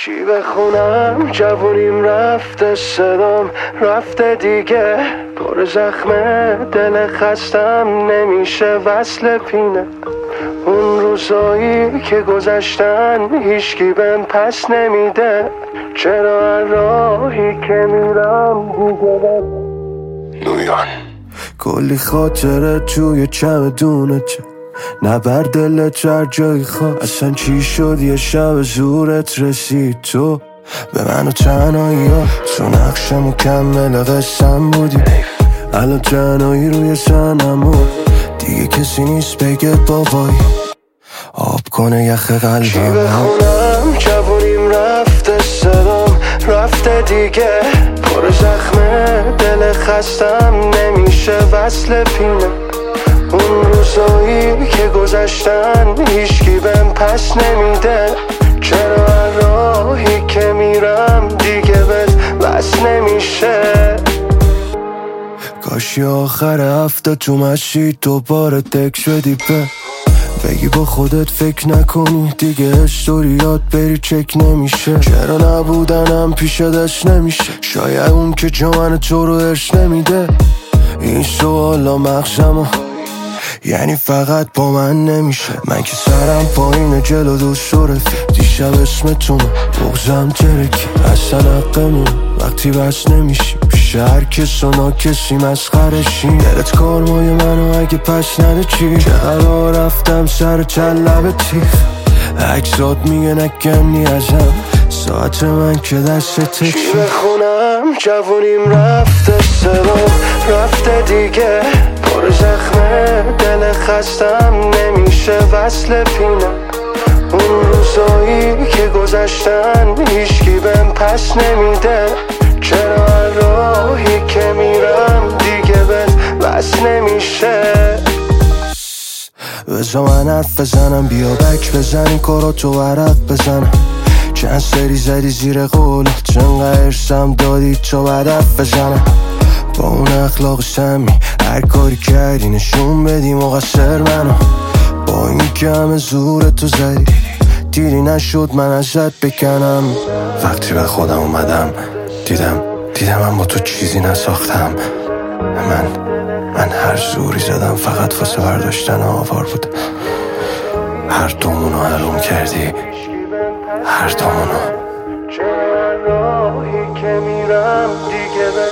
چی بخونم؟ جوونیم رفته، صدام رفته دیگه، پر زخمه، دل خستم نمیشه وصل پینه. اون روزایی که گذشتن هیچکی بهم پس نمیده، چرا هر راهی که میرم دیگه نویان کلی خاطره توی چمدونت، نبر دلت هر جایی خواه. اصلا چی شد یه شب زورت رسید تو به من و تنهایی ها، تو نقش مکمل قسم بودی، الان تنهایی روی سنمون، دیگه کسی نیست بگه بابایی آب کنه یخ قلبم. چی بخونم؟ جوونیم رفته، صدام رفته دیگه، پر زخمه، دل خستم نمیشه وصل پینه. اون روزایی که گذشتن هیچکی بهم پس نمیده، چرا هر راهی که میرم دیگه بهت بس نمیشه. کاشی آخر هفته تو مسجد دوباره تکس بدی بگی با خودت فکر نکنی دیگه، استوریات بری چک نمیشه. چرا نبودنم پیش دست نمیشه، شاید اون که جا من تو رو ارش نمیده. این سوالا مغزمو یعنی فقط با من نمیشه. من که سرم پایینه جلو دوست و رفیق، دیشب اسمتونه بغزم ترکی، اصلا حقمون وقتی بس نمیشیم پیش هر کس و ناکسی مسخرشیم. دلت کارمای منو اگه پس نده چی، چقدر رفتم سر چند لب تیخ، عکسات میگه نکنی ازم، ساعت من که دست تکشی. چی بخونم؟ جوونیم رفته، صدام رفته دیگه، پر زخمه، دل خستم نمیشه وصل پینه. اون روزایی که گذشتن هیچکی بهم پس نمیده، چرا هر راهی که میرم دیگه بهت بس نمیشه. بذار من حرف بزنم، بیا بک بزنی کاراتو ورق بزنم. چند سری زدی زیر قولت، چنقدر ارسم دادی تو هدف بزنم. با اون اخلاق سمی هر کاری کردی نشون بدی مقصر منو، با این که همه زورتو زدی دیدی نشد من ازت بکنم. وقتی به خودم اومدم دیدم من با تو چیزی نساختم. من هر زوری زدم فقط واسه برداشتن آوار بود. هر دومونو حروم کردی، هر دومونو. چه راهی که میرم دیگه